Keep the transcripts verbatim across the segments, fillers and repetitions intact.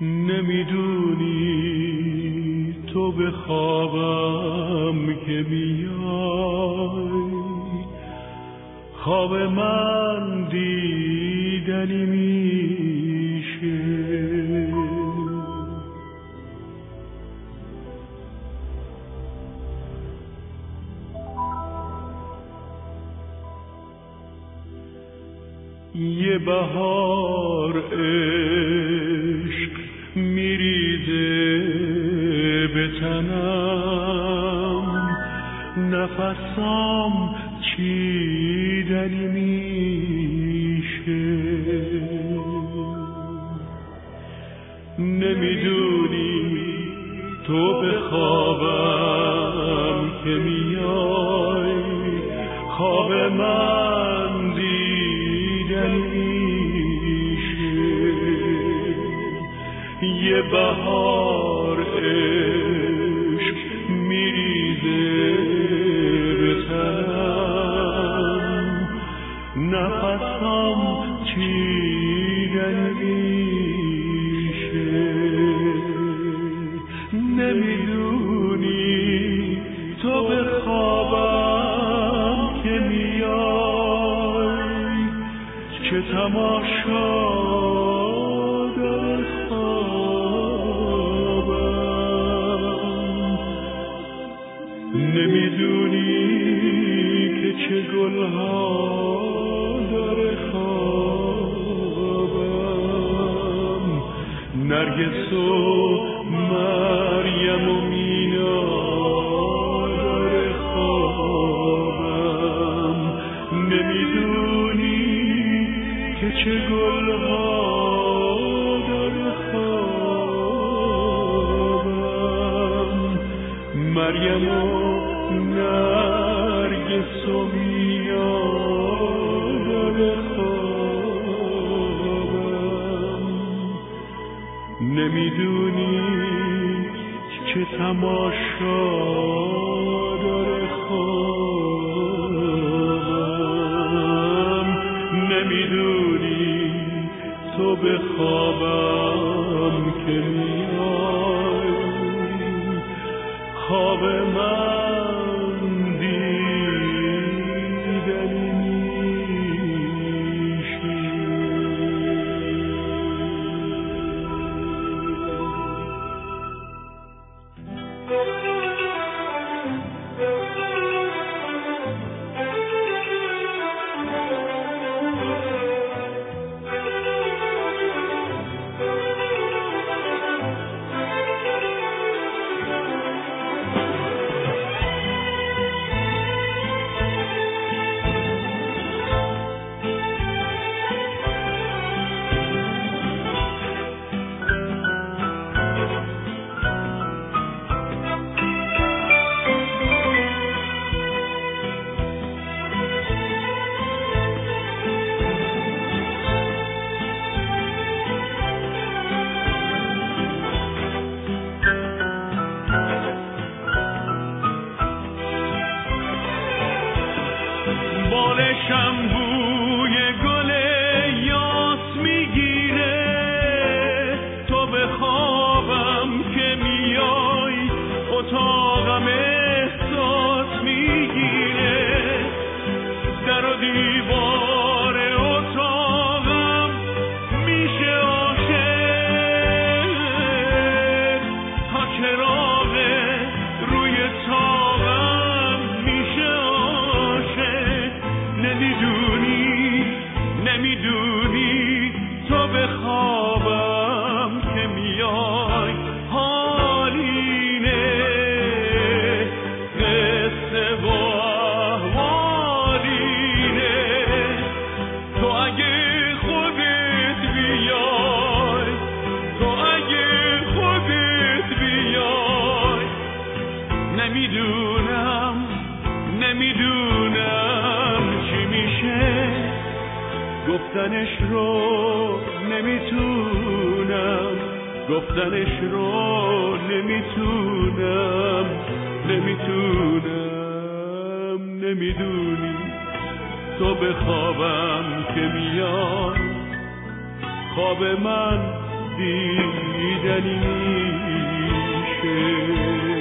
نمیدونی تو به خوابم که میای، خواب من دیدنی میشه. یه بهار عشق میریزه به تنم، نفسام چیدنی میشه. نمیدونی تو به خوابم که میای، خواب من دیدنی میشه. یه بهار عشق میریزه به تنم، نفسم چیدنی میشه. نمیدونی تو به خوابم که میای، چه تماشا در خوابم. نمیدونی که چه گلها در خوابم، نرگس و مریم و مینا در خوابم. نمیدونی که چه گلها در خوابم، مریم و نرگس و مینا در خوابم. نمیدونی چه تماشا در خوابم. نمیدونی تو به خوابم که میای، خواب من دیدنی میشه. بالشم بوی گل یاس میگیره، تو به خوابم که میای، اتاقم احساس میگیره. در و دیوار اتاقم میشه عاشق، تا چراغ روی طاقم میشه عاشق. نمیدونی نمیدونی تو به خوابم که میای، حالینه قصه و احوالینه. تو اگه خودت بیای، تو اگه خودت بیای، نمیدونم نمیدونم چی میشه. گفتنش رو نمیتونم، گفتنش رو نمیتونم، نمیتونم. نمیدونی تو به خوابم که میای، خواب من دیدنی میشه.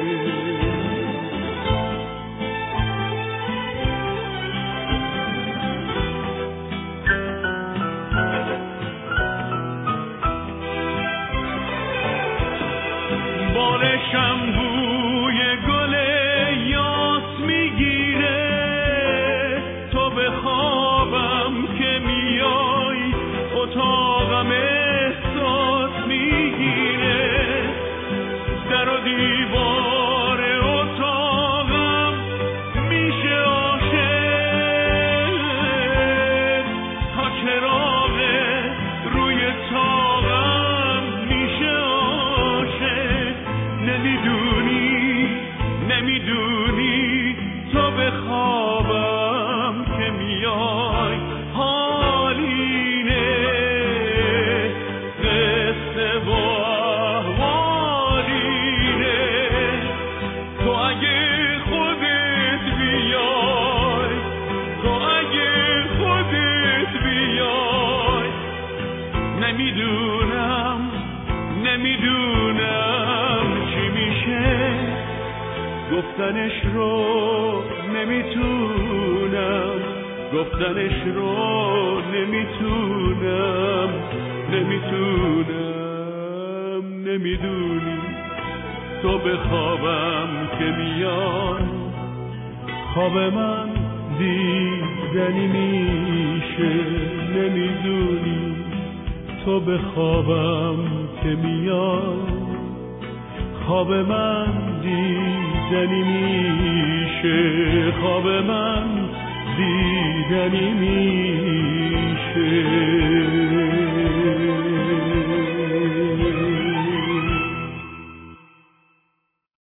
بالشم بوی گل یاس میگیره، تو به خوابم که میای اتاقم احساس میگیره، در و دیوار اتاقم میشه عاشق، تا چراغ روی تاقم میشه عاشق. نمیدونی نمیدونی تو به خوابم که میای حالینه، قصه و احوالینه. تو اگه خودت بیای تو اگه خودت بیای نمیدونم نمیدونم چی میشه، گفتنش رو نمیتونم گفتنش رو نمیتونم نمیتونم نمیدونی تو به خوابم که میای خواب من دیدنی میشه. نمیدونی تو به خوابم که میای خواب من دیدنی میشه، خواب من دیدنی میشه.